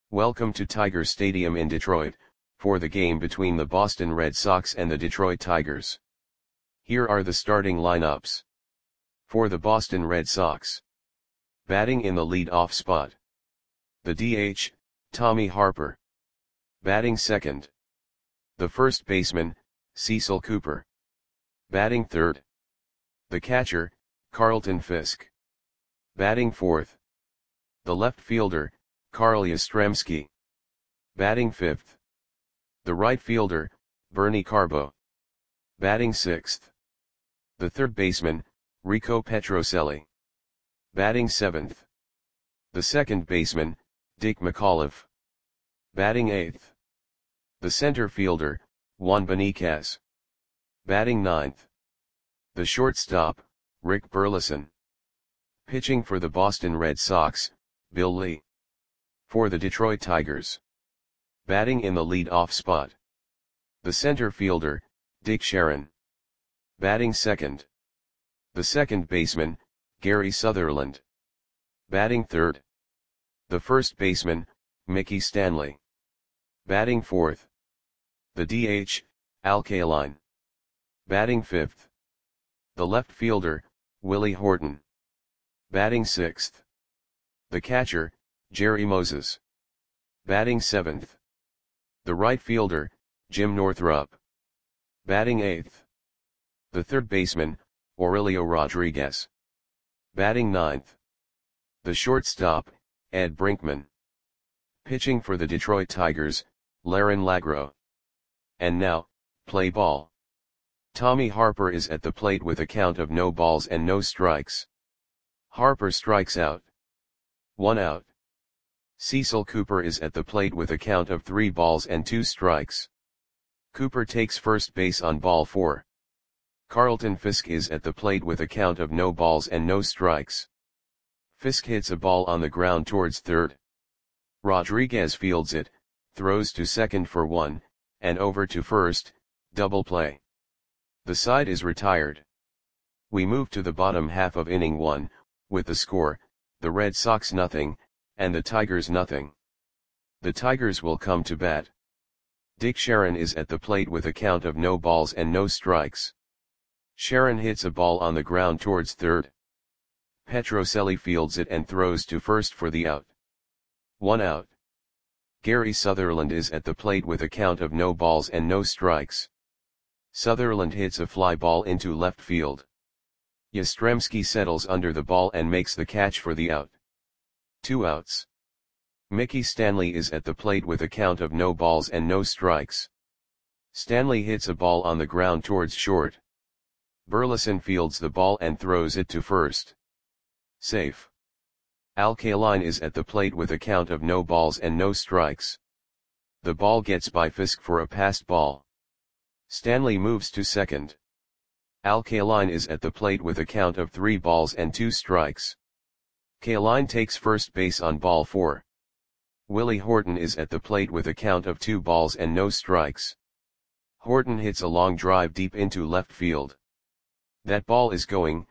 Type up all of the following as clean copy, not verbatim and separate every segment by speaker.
Speaker 1: Welcome to Tiger Stadium in Detroit, for the game between the Boston Red Sox and the Detroit Tigers. Here are the starting lineups. For the Boston Red Sox. Batting in the lead-off spot. The DH, Tommy Harper. Batting second. The first baseman, Cecil Cooper. Batting third. The catcher, Carlton Fisk. Batting fourth. The left fielder, Carl Yastrzemski. Batting fifth. The right fielder, Bernie Carbo. Batting sixth. The third baseman, Rico Petrocelli. Batting seventh. The second baseman, Dick McAuliffe. Batting eighth. The center fielder, Juan Beniquez. Batting ninth. The shortstop, Rick Burleson. Pitching for the Boston Red Sox, Bill Lee. For the Detroit Tigers. Batting in the lead-off spot. The center fielder, Dick Sharon. Batting second. The second baseman, Gary Sutherland. Batting third. The first baseman, Mickey Stanley. Batting fourth. The DH, Al Kaline. Batting fifth. The left fielder, Willie Horton. Batting sixth. The catcher, Jerry Moses. Batting seventh. The right fielder, Jim Northrup. Batting eighth. The third baseman, Aurelio Rodriguez. Batting ninth. The shortstop, Ed Brinkman. Pitching for the Detroit Tigers, Larin Lagro. And now, play ball. Tommy Harper is at the plate with a count of no balls and no strikes. Harper strikes out. 1 out. Cecil Cooper is at the plate with a count of 3 balls and 2 strikes. Cooper takes first base on ball 4. Carlton Fisk is at the plate with a count of no balls and no strikes. Fisk hits a ball on the ground towards third. Rodriguez fields it, throws to second for 1, and over to first, double play. The side is retired. We move to the bottom half of inning 1, with the score, the Red Sox nothing, and the Tigers nothing. The Tigers will come to bat. Dick Sharon is at the plate with a count of no balls and no strikes. Sharon hits a ball on the ground towards third. Petrocelli fields it and throws to first for the out. 1 out. Gary Sutherland is at the plate with a count of no balls and no strikes. Sutherland hits a fly ball into left field. Yastrzemski settles under the ball and makes the catch for the out. 2 outs. Mickey Stanley is at the plate with a count of no balls and no strikes. Stanley hits a ball on the ground towards short. Burleson fields the ball and throws it to first. Safe. Al Kaline is at the plate with a count of no balls and no strikes. The ball gets by Fisk for a passed ball. Stanley moves to second. Al Kaline is at the plate with a count of 3 balls and 2 strikes. Kaline takes first base on ball 4. Willie Horton is at the plate with a count of 2 balls and no strikes. Horton hits a long drive deep into left field. That ball is gone.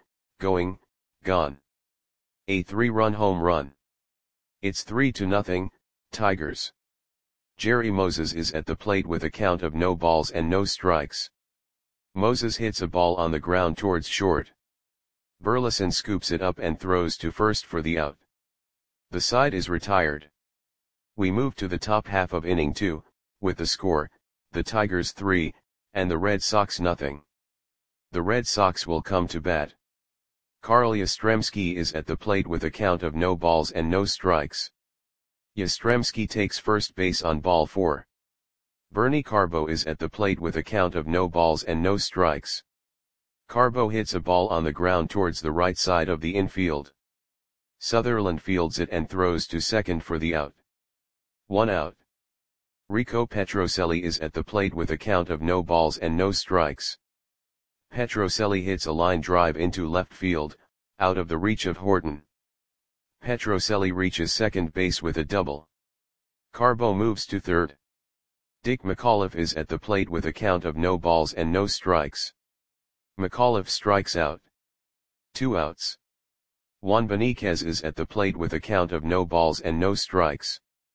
Speaker 1: A 3-run home run. It's 3-0, Tigers. Jerry Moses is at the plate with a count of no balls and no strikes. Moses hits a ball on the ground towards short. Burleson scoops it up and throws to first for the out. The side is retired. We move to the top half of inning 2, with the score, the Tigers 3, and the Red Sox nothing. The Red Sox will come to bat. Carl Yastrzemski is at the plate with a count of no balls and no strikes. Yastrzemski takes first base on ball 4. Bernie Carbo is at the plate with a count of no balls and no strikes. Carbo hits a ball on the ground towards the right side of the infield. Sutherland fields it and throws to second for the out. 1 out. Rico Petrocelli is at the plate with a count of no balls and no strikes. Petrocelli hits a line drive into left field, out of the reach of Horton. Petrocelli reaches second base with a double. Carbo moves to third. Dick McAuliffe is at the plate with a count of no balls and no strikes. McAuliffe strikes out. 2 outs. Juan Beniquez is at the plate with a count of no balls and no strikes.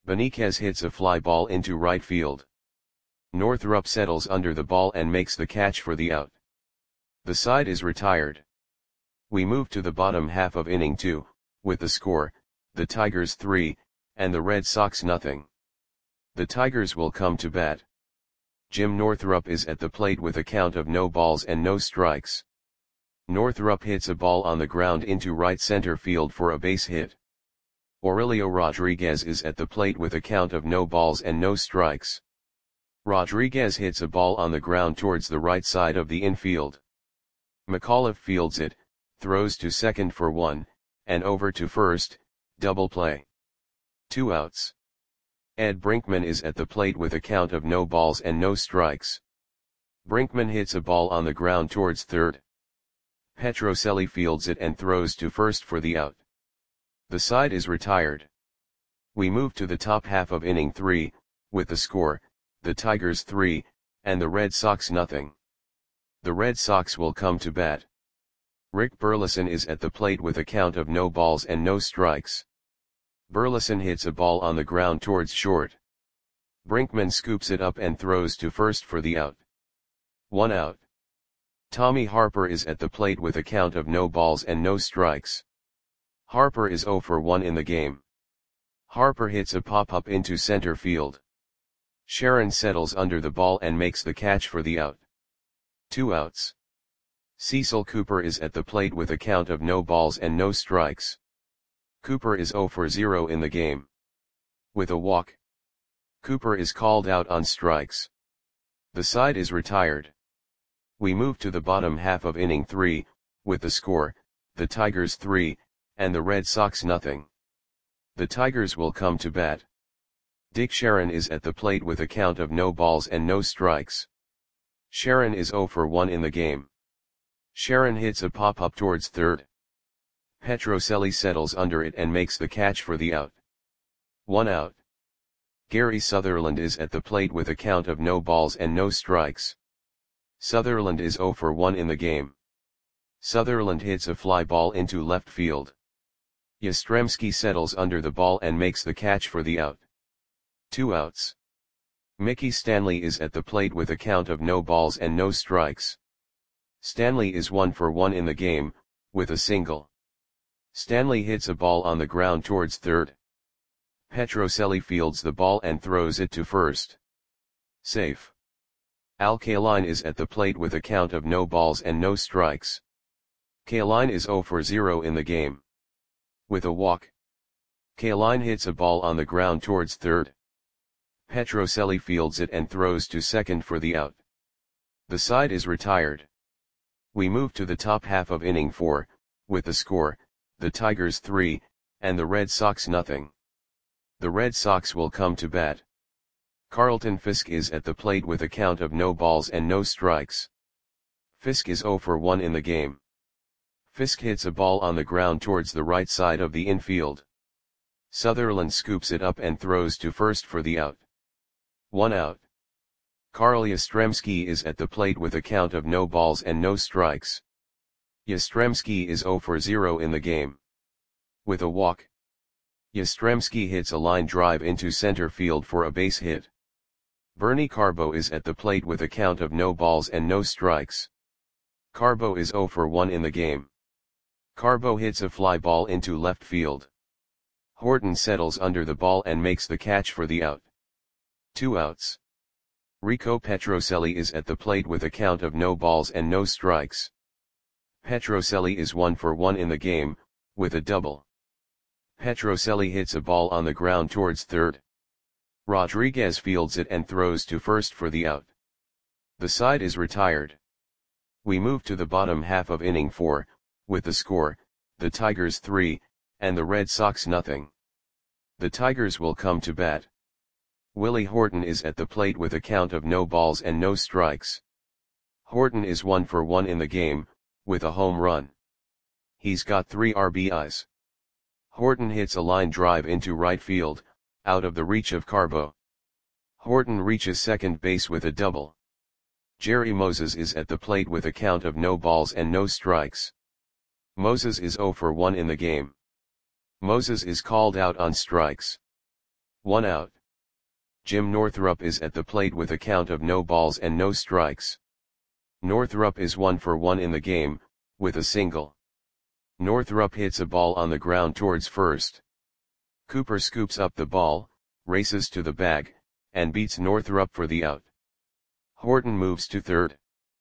Speaker 1: Benitez hits a fly ball into right field. Northrup settles under the ball and makes the catch for the out. The side is retired. We move to the bottom half of inning 2, with the score, the Tigers 3, and the Red Sox nothing. The Tigers will come to bat. Jim Northrup is at the plate with a count of no balls and no strikes. Northrup hits a ball on the ground into right center field for a base hit. Aurelio Rodriguez is at the plate with a count of no balls and no strikes. Rodriguez hits a ball on the ground towards the right side of the infield. McAuliffe fields it, throws to second for 1, and over to first, double play. 2 outs. Ed Brinkman is at the plate with a count of no balls and no strikes. Brinkman hits a ball on the ground towards third. Petrocelli fields it and throws to first for the out. The side is retired. We move to the top half of inning 3, with the score, the Tigers 3, and the Red Sox nothing. The Red Sox will come to bat. Rick Burleson is at the plate with a count of no balls and no strikes. Burleson hits a ball on the ground towards short. Brinkman scoops it up and throws to first for the out. 1 out. Tommy Harper is at the plate with a count of no balls and no strikes. Harper is 0 for 1 in the game. Harper hits a pop-up into center field. Sharon settles under the ball and makes the catch for the out. 2 outs. Cecil Cooper is at the plate with a count of no balls and no strikes. Cooper is 0 for 0 in the game. With a walk, Cooper is called out on strikes. The side is retired. We move to the bottom half of inning 3, with the score, the Tigers 3, and the Red Sox nothing. The Tigers will come to bat. Dick Sharon is at the plate with a count of no balls and no strikes. Sharon is 0 for 1 in the game. Sharon hits a pop-up towards third. Petrocelli settles under it and makes the catch for the out. 1 out. Gary Sutherland is at the plate with a count of no balls and no strikes. Sutherland is 0 for 1 in the game. Sutherland hits a fly ball into left field. Yastrzemski settles under the ball and makes the catch for the out. 2 outs. Mickey Stanley is at the plate with a count of no balls and no strikes. Stanley is 1 for 1 in the game, with a single. Stanley hits a ball on the ground towards third. Petrocelli fields the ball and throws it to first. Safe. Al Kaline is at the plate with a count of no balls and no strikes. Kaline is 0 for 0 in the game. With a walk, Kaline hits a ball on the ground towards third. Petrocelli fields it and throws to second for the out. The side is retired. We move to the top half of inning 4, with the score, the Tigers 3, and the Red Sox nothing. The Red Sox will come to bat. Carlton Fisk is at the plate with a count of no balls and no strikes. Fisk is 0 for 1 in the game. Fisk hits a ball on the ground towards the right side of the infield. Sutherland scoops it up and throws to first for the out. 1 out. Carl Yastrzemski is at the plate with a count of no balls and no strikes. Yastrzemski is 0 for 0 in the game. With a walk, Yastrzemski hits a line drive into center field for a base hit. Bernie Carbo is at the plate with a count of no balls and no strikes. Carbo is 0 for 1 in the game. Carbo hits a fly ball into left field. Horton settles under the ball and makes the catch for the out. 2 outs. Rico Petrocelli is at the plate with a count of no balls and no strikes. Petrocelli is 1 for 1 in the game, with a double. Petrocelli hits a ball on the ground towards third. Rodriguez fields it and throws to first for the out. The side is retired. We move to the bottom half of inning 4, with the score, the Tigers 3, and the Red Sox nothing. The Tigers will come to bat. Willie Horton is at the plate with a count of no balls and no strikes. Horton is 1 for 1 in the game, with a home run. He's got 3 RBIs. Horton hits a line drive into right field, out of the reach of Carbo. Horton reaches second base with a double. Jerry Moses is at the plate with a count of no balls and no strikes. Moses is 0 for 1 in the game. Moses is called out on strikes. 1 out. Jim Northrup is at the plate with a count of no balls and no strikes. Northrup is 1 for 1 in the game, with a single. Northrup hits a ball on the ground towards first. Cooper scoops up the ball, races to the bag, and beats Northrup for the out. Horton moves to third.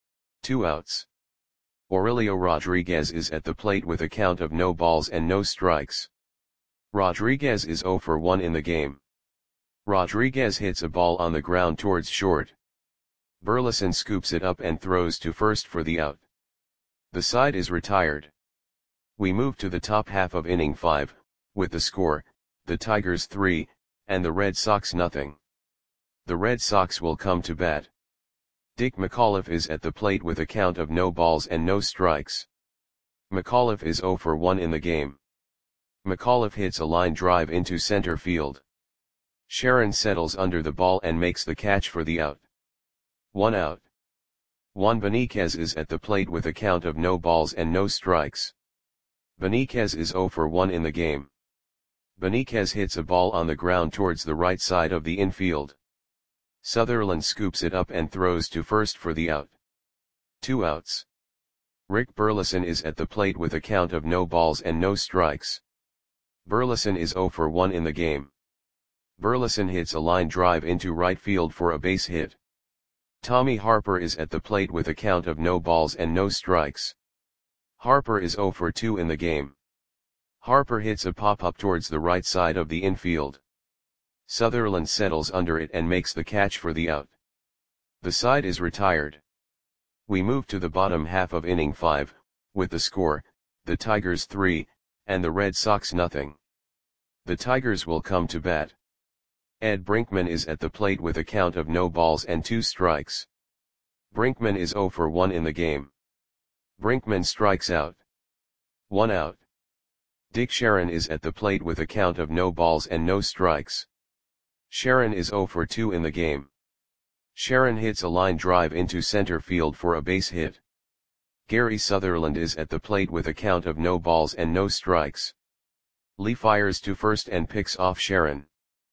Speaker 1: 2 outs. Aurelio Rodriguez is at the plate with a count of no balls and no strikes. Rodriguez is 0 for 1 in the game. Rodriguez hits a ball on the ground towards short. Burleson scoops it up and throws to first for the out. The side is retired. We move to the top half of inning 5, with the score, the Tigers 3, and the Red Sox nothing. The Red Sox will come to bat. Dick McAuliffe is at the plate with a count of no balls and no strikes. McAuliffe is 0 for 1 in the game. McAuliffe hits a line drive into center field. Sharon settles under the ball and makes the catch for the out. 1 out. Juan Beniquez is at the plate with a count of no balls and no strikes. Beniquez is 0 for 1 in the game. Beniquez hits a ball on the ground towards the right side of the infield. Sutherland scoops it up and throws to first for the out. 2 outs. Rick Burleson is at the plate with a count of no balls and no strikes. Burleson is 0 for 1 in the game. Burleson hits a line drive into right field for a base hit. Tommy Harper is at the plate with a count of no balls and no strikes. Harper is 0 for 2 in the game. Harper hits a pop-up towards the right side of the infield. Sutherland settles under it and makes the catch for the out. The side is retired. We move to the bottom half of inning 5, with the score, the Tigers 3, and the Red Sox nothing. The Tigers will come to bat. Ed Brinkman is at the plate with a count of no balls and 2 strikes. Brinkman is 0 for 1 in the game. Brinkman strikes out. 1 out. Dick Sharon is at the plate with a count of no balls and no strikes. Sharon is 0 for 2 in the game. Sharon hits a line drive into center field for a base hit. Gary Sutherland is at the plate with a count of no balls and no strikes. Lee fires to first and picks off Sharon.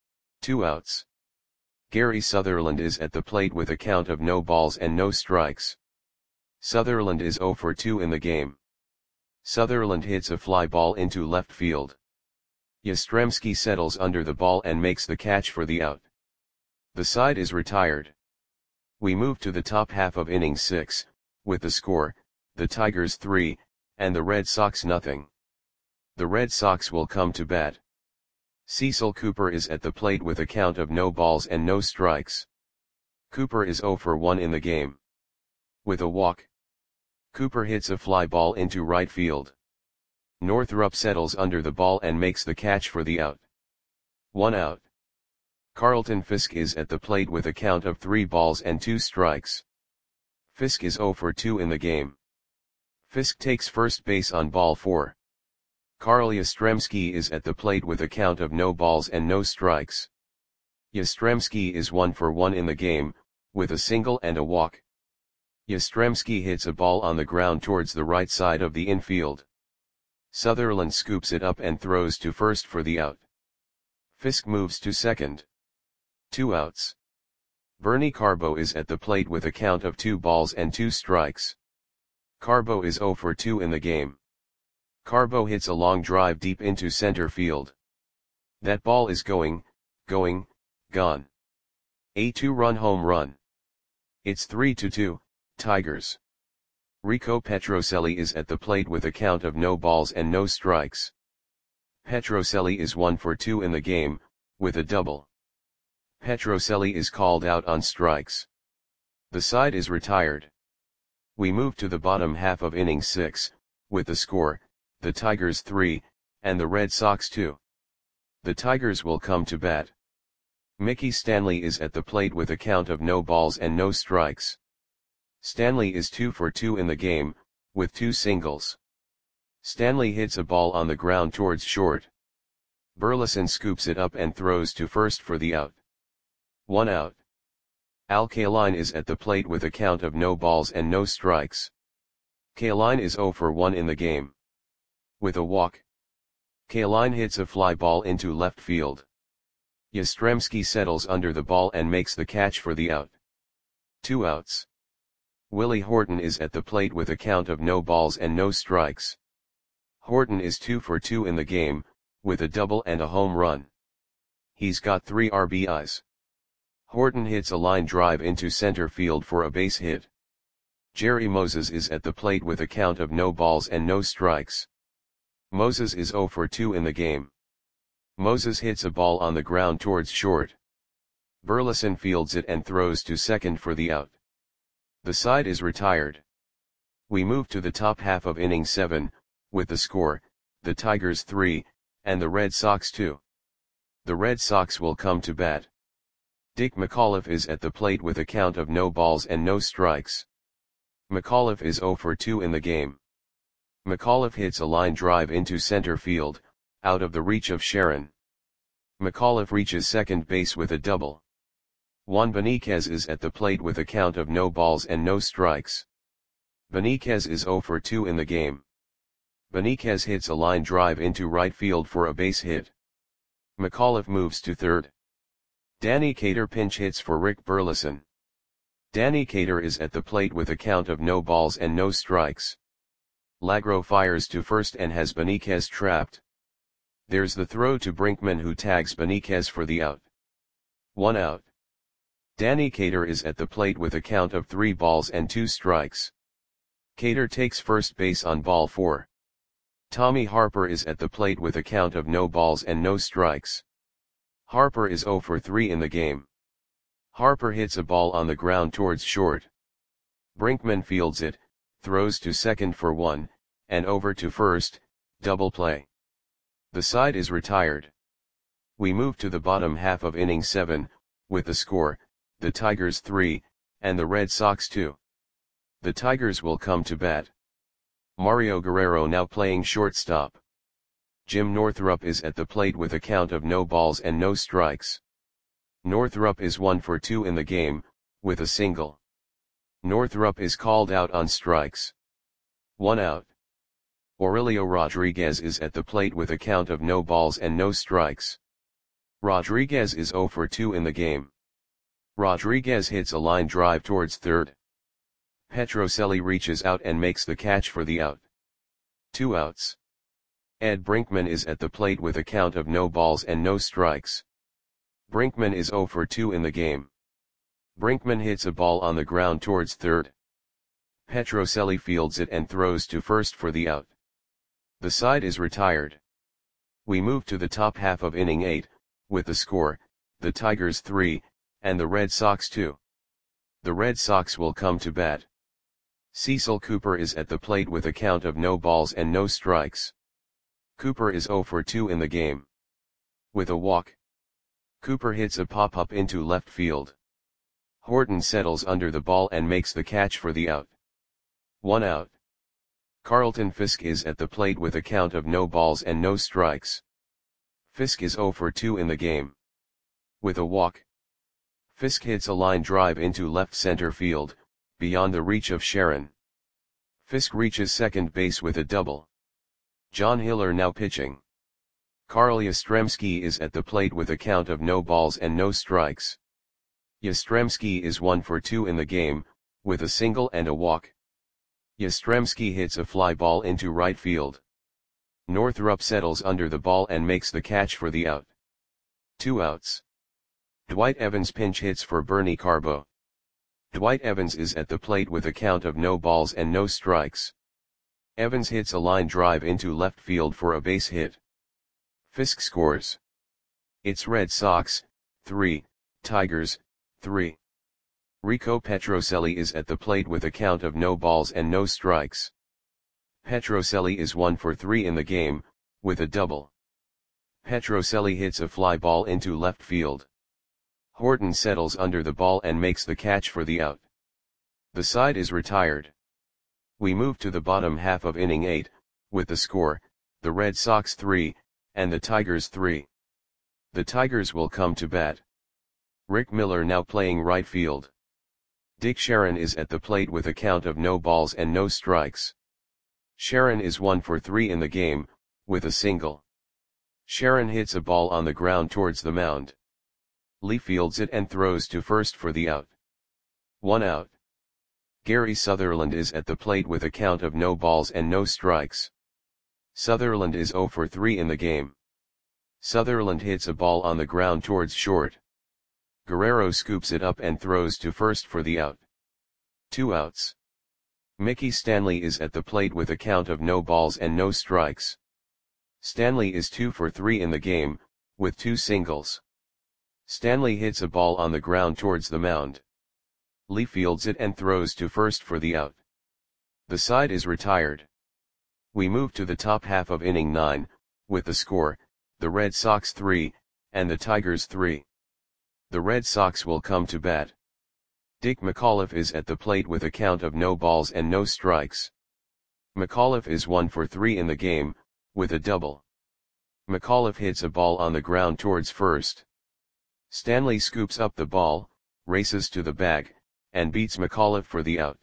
Speaker 1: 2 outs. Gary Sutherland is at the plate with a count of no balls and no strikes. Sutherland is 0 for 2 in the game. Sutherland hits a fly ball into left field. Yastrzemski settles under the ball and makes the catch for the out. The side is retired. We move to the top half of inning 6, with the score, the Tigers 3, and the Red Sox nothing. The Red Sox will come to bat. Cecil Cooper is at the plate with a count of no balls and no strikes. Cooper is 0 for 1 in the game. With a walk, Cooper hits a fly ball into right field. Northrup settles under the ball and makes the catch for the out. 1 out. Carlton Fisk is at the plate with a count of 3 balls and 2 strikes. Fisk is 0 for 2 in the game. Fisk takes first base on ball 4. Carl Yastrzemski is at the plate with a count of no balls and no strikes. Yastrzemski is 1 for 1 in the game, with a single and a walk. Yastrzemski hits a ball on the ground towards the right side of the infield. Sutherland scoops it up and throws to first for the out. Fisk moves to second. 2 outs. Bernie Carbo is at the plate with a count of 2 balls and 2 strikes. Carbo is 0 for 2 in the game. Carbo hits a long drive deep into center field. That ball is gone. A 2-run home run. It's 3-2, Tigers. Rico Petrocelli is at the plate with a count of no balls and no strikes. Petrocelli is 1 for 2 in the game, with a double. Petrocelli is called out on strikes. The side is retired. We move to the bottom half of inning 6, with the score, the Tigers 3, and the Red Sox 2. The Tigers will come to bat. Mickey Stanley is at the plate with a count of no balls and no strikes. Stanley is 2 for 2 in the game, with 2 singles. Stanley hits a ball on the ground towards short. Burleson scoops it up and throws to first for the out. 1 out. Al Kaline is at the plate with a count of no balls and no strikes. Kaline is 0 for 1 in the game. With a walk, Kaline hits a fly ball into left field. Yastrzemski settles under the ball and makes the catch for the out. 2 outs. Willie Horton is at the plate with a count of no balls and no strikes. Horton is 2 for 2 in the game, with a double and a home run. He's got 3 RBIs. Horton hits a line drive into center field for a base hit. Jerry Moses is at the plate with a count of no balls and no strikes. Moses is 0 for 2 in the game. Moses hits a ball on the ground towards short. Burleson fields it and throws to second for the out. The side is retired. We move to the top half of inning 7, with the score, the Tigers 3, and the Red Sox 2. The Red Sox will come to bat. Dick McAuliffe is at the plate with a count of no balls and no strikes. McAuliffe is 0 for 2 in the game. McAuliffe hits a line drive into center field, out of the reach of Sharon. McAuliffe reaches second base with a double. Juan Beniquez is at the plate with a count of no balls and no strikes. Beniquez is 0 for 2 in the game. Beniquez hits a line drive into right field for a base hit. McAuliffe moves to third. Danny Cater pinch hits for Rick Burleson. Danny Cater is at the plate with a count of no balls and no strikes. Lagro fires to first and has Beniquez trapped. There's the throw to Brinkman, who tags Beniquez for the out. 1 out. Danny Cater is at the plate with a count of 3 balls and 2 strikes. Cater takes first base on ball 4. Tommy Harper is at the plate with a count of no balls and no strikes. Harper is 0 for 3 in the game. Harper hits a ball on the ground towards short. Brinkman fields it, throws to second for 1, and over to first, double play. The side is retired. We move to the bottom half of inning 7, with the score, the Tigers 3, and the Red Sox 2. The Tigers will come to bat. Mario Guerrero now playing shortstop. Jim Northrup is at the plate with a count of no balls and no strikes. Northrup is 1 for 2 in the game, with a single. Northrup is called out on strikes. 1 out. Aurelio Rodriguez is at the plate with a count of no balls and no strikes. Rodriguez is 0 for 2 in the game. Rodriguez hits a line drive towards third. Petrocelli reaches out and makes the catch for the out. 2 outs. Ed Brinkman is at the plate with a count of no balls and no strikes. Brinkman is 0 for 2 in the game. Brinkman hits a ball on the ground towards third. Petrocelli fields it and throws to first for the out. The side is retired. We move to the top half of inning 8, with the score, the Tigers 3, and the Red Sox 2. The Red Sox will come to bat. Cecil Cooper is at the plate with a count of no balls and no strikes. Cooper is 0 for 2 in the game. With a walk, Cooper hits a pop-up into left field. Horton settles under the ball and makes the catch for the out. 1 out. Carlton Fisk is at the plate with a count of no balls and no strikes. Fisk is 0 for 2 in the game. With a walk, Fisk hits a line drive into left center field, beyond the reach of Sharon. Fisk reaches second base with a double. John Hiller now pitching. Carl Yastrzemski is at the plate with a count of no balls and no strikes. Yastrzemski is 1 for 2 in the game, with a single and a walk. Yastrzemski hits a fly ball into right field. Northrup settles under the ball and makes the catch for the out. 2 outs. Dwight Evans pinch hits for Bernie Carbo. Dwight Evans is at the plate with a count of no balls and no strikes. Evans hits a line drive into left field for a base hit. Fisk scores. It's Red Sox 3, Tigers 3. Rico Petrocelli is at the plate with a count of no balls and no strikes. Petrocelli is 1 for 3 in the game, with a double. Petrocelli hits a fly ball into left field. Horton settles under the ball and makes the catch for the out. The side is retired. We move to the bottom half of inning 8, with the score, the Red Sox 3, and the Tigers 3. The Tigers will come to bat. Rick Miller now playing right field. Dick Sharon is at the plate with a count of no balls and no strikes. Sharon is 1 for 3 in the game, with a single. Sharon hits a ball on the ground towards the mound. Lee fields it and throws to first for the out. 1 out. Gary Sutherland is at the plate with a count of no balls and no strikes. Sutherland is 0 for 3 in the game. Sutherland hits a ball on the ground towards short. Guerrero scoops it up and throws to first for the out. 2 outs. Mickey Stanley is at the plate with a count of no balls and no strikes. Stanley is 2 for 3 in the game, with 2 singles. Stanley hits a ball on the ground towards the mound. Lee fields it and throws to first for the out. The side is retired. We move to the top half of inning 9, with the score, the Red Sox 3, and the Tigers 3. The Red Sox will come to bat. Dick McAuliffe is at the plate with a count of no balls and no strikes. McAuliffe is 1 for 3 in the game, with a double. McAuliffe hits a ball on the ground towards first. Stanley scoops up the ball, races to the bag, and beats McAuliffe for the out.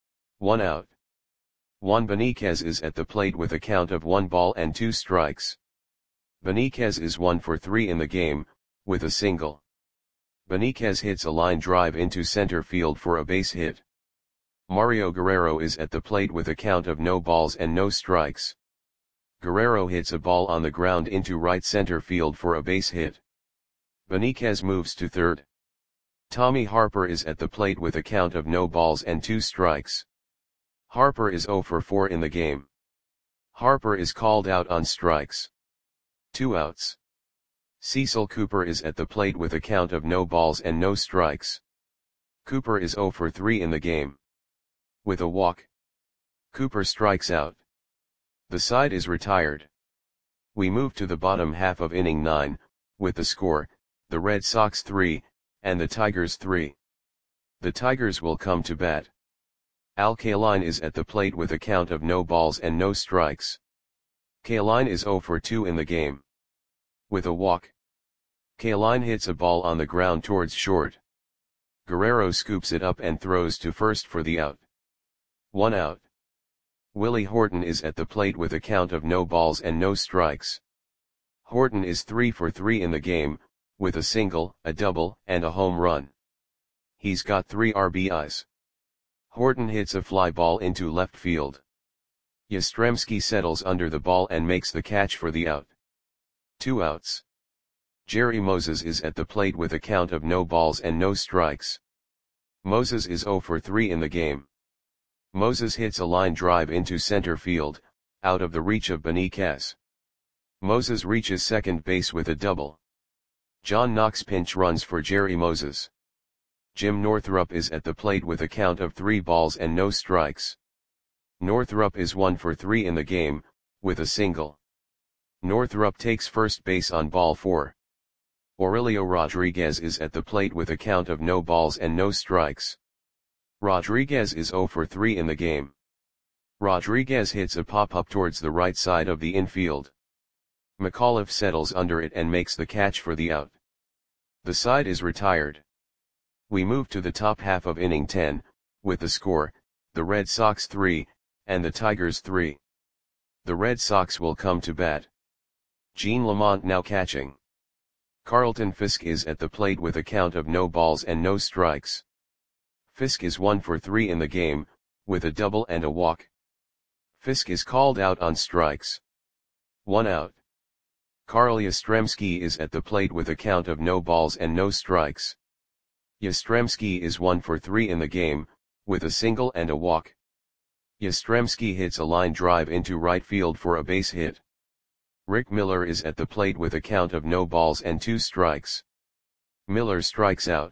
Speaker 1: 1 out. Juan Benitez is at the plate with a count of 1 ball and 2 strikes. Benitez is 1 for 3 in the game, with a single. Benitez hits a line drive into center field for a base hit. Mario Guerrero is at the plate with a count of no balls and no strikes. Guerrero hits a ball on the ground into right center field for a base hit. Benitez moves to third. Tommy Harper is at the plate with a count of no balls and 2 strikes. Harper is 0 for 4 in the game. Harper is called out on strikes. 2 outs. Cecil Cooper is at the plate with a count of no balls and no strikes. Cooper is 0 for 3 in the game. With a walk, Cooper strikes out. The side is retired. We move to the bottom half of inning 9, with the score, the Red Sox 3, and the Tigers 3. The Tigers will come to bat. Al Kaline is at the plate with a count of no balls and no strikes. Kaline is 0 for 2 in the game. With a walk, Kaline hits a ball on the ground towards short. Guerrero scoops it up and throws to first for the out. 1 out. Willie Horton is at the plate with a count of no balls and no strikes. Horton is 3 for 3 in the game, with a single, a double, and a home run. He's got 3 RBIs. Horton hits a fly ball into left field. Yastrzemski settles under the ball and makes the catch for the out. 2 outs. Jerry Moses is at the plate with a count of no balls and no strikes. Moses is 0 for 3 in the game. Moses hits a line drive into center field, out of the reach of Benitez. Moses reaches second base with a double. John Knox pinch runs for Jerry Moses. Jim Northrup is at the plate with a count of 3 balls and no strikes. Northrup is 1 for 3 in the game, with a single. Northrup takes first base on ball 4. Aurelio Rodriguez is at the plate with a count of no balls and no strikes. Rodriguez is 0 for 3 in the game. Rodriguez hits a pop-up towards the right side of the infield. McAuliffe settles under it and makes the catch for the out. The side is retired. We move to the top half of inning 10, with the score, the Red Sox 3, and the Tigers 3. The Red Sox will come to bat. Gene Lamont now catching. Carlton Fisk is at the plate with a count of no balls and no strikes. Fisk is 1 for 3 in the game, with a double and a walk. Fisk is called out on strikes. 1 out. Carl Yastrzemski is at the plate with a count of no balls and no strikes. Yastrzemski is 1 for 3 in the game, with a single and a walk. Yastrzemski hits a line drive into right field for a base hit. Rick Miller is at the plate with a count of no balls and 2 strikes. Miller strikes out.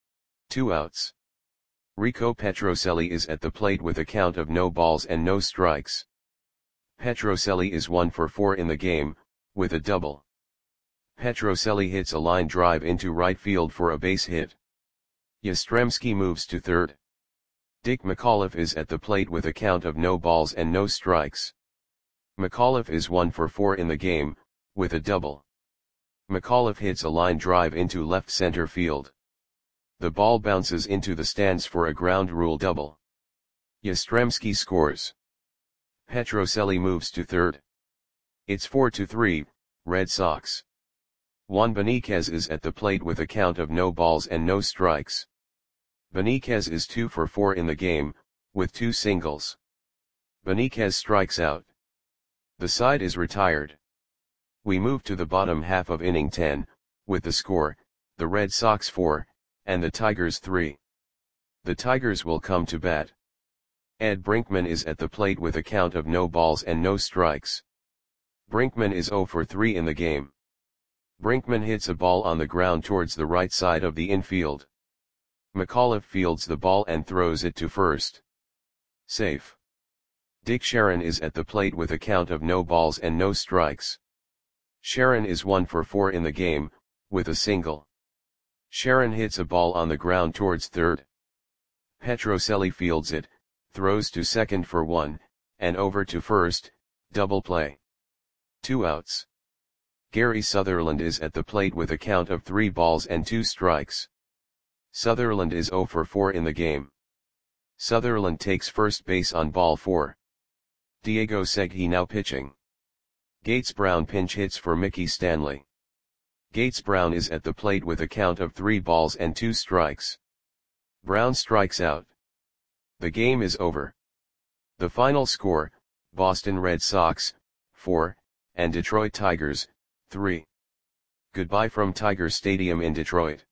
Speaker 1: 2 outs. Rico Petrocelli is at the plate with a count of no balls and no strikes. Petrocelli is 1 for 4 in the game, with a double. Petrocelli hits a line drive into right field for a base hit. Yastrzemski moves to third. Dick McAuliffe is at the plate with a count of no balls and no strikes. McAuliffe is 1 for 4 in the game, with a double. McAuliffe hits a line drive into left center field. The ball bounces into the stands for a ground rule double. Yastrzemski scores. Petrocelli moves to third. It's 4-3, Red Sox. Juan Benitez is at the plate with a count of no balls and no strikes. Benitez is 2 for 4 in the game, with 2 singles. Benitez strikes out. The side is retired. We move to the bottom half of inning 10, with the score, the Red Sox 4, and the Tigers 3. The Tigers will come to bat. Ed Brinkman is at the plate with a count of no balls and no strikes. Brinkman is 0 for 3 in the game. Brinkman hits a ball on the ground towards the right side of the infield. McAuliffe fields the ball and throws it to first. Safe. Dick Sharon is at the plate with a count of no balls and no strikes. Sharon is 1 for 4 in the game, with a single. Sharon hits a ball on the ground towards third. Petrocelli fields it, throws to second for 1, and over to first, double play. 2 outs. Gary Sutherland is at the plate with a count of 3 balls and 2 strikes. Sutherland is 0 for 4 in the game. Sutherland takes first base on ball 4. Diego Segui now pitching. Gates Brown pinch hits for Mickey Stanley. Gates Brown is at the plate with a count of 3 balls and 2 strikes. Brown strikes out. The game is over. The final score, Boston Red Sox, 4, and Detroit Tigers, 3. Goodbye from Tiger Stadium in Detroit.